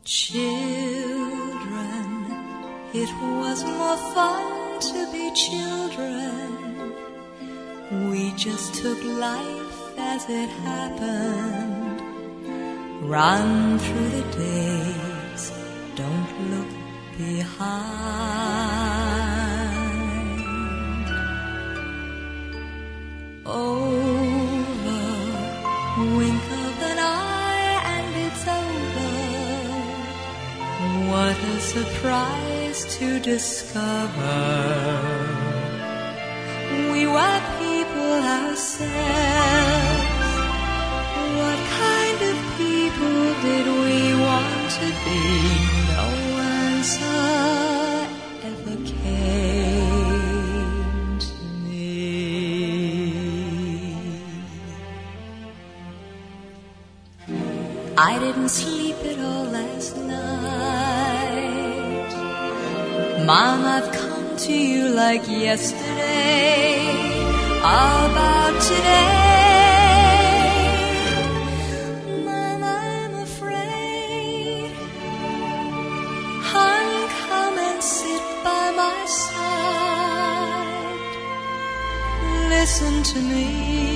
Children, it was more fun to be children. We just took life as it happened. Run through the days, don't look behind. Over, wink of an eye and it's over. What a surprise to discover we were people ourselves. What kind of people did we want to be? No answer ever came to me. I didn't sleep at all last night. Mom, I've come to you like yesterday about today. Mom, I'm afraid. Hon, come and sit by my side. Listen to me.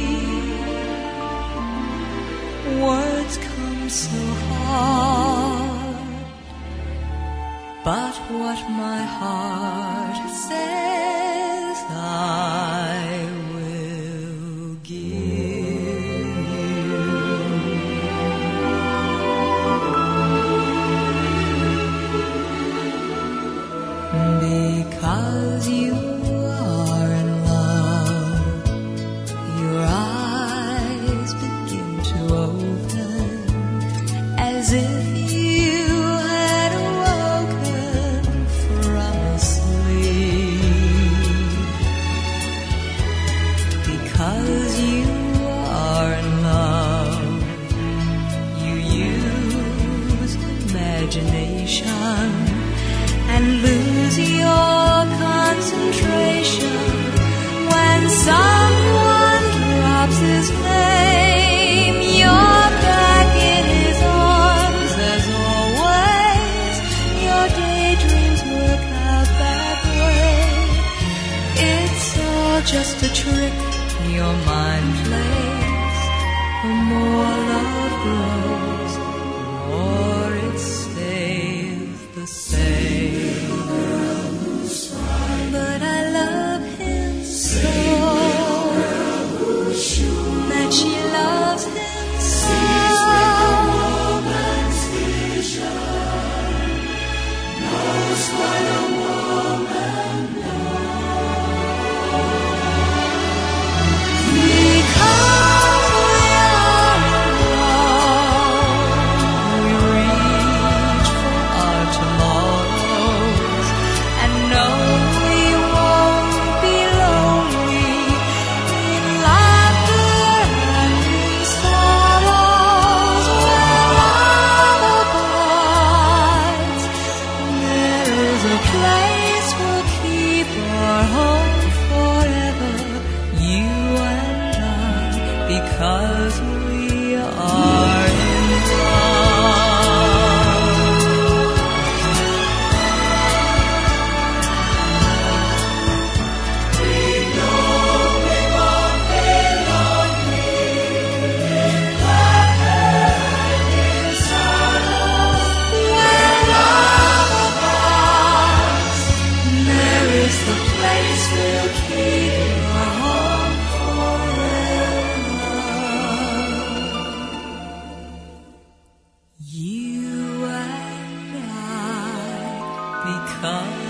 Words come so hard, but what my heart says I will give you. Because you are in love, your eyes begin to open as if you had awoken from a sleep. Because you are in love, you use imagination and lose your concentration when someone drops his name. You're back in his arms as always. Your daydreams work out that way. It's all just a trick your mind plays. The more love grows, the more it stays the same. But I love him so that she loves him so. Knows what a woman knows. Because we are alone, we reach for our tomorrows and know we won't be lonely in laughter and in sorrows. Where love abides, there is a place we'll keep our home forever, you and I, because we are in there is the place we'll keep our home forever. You and I, because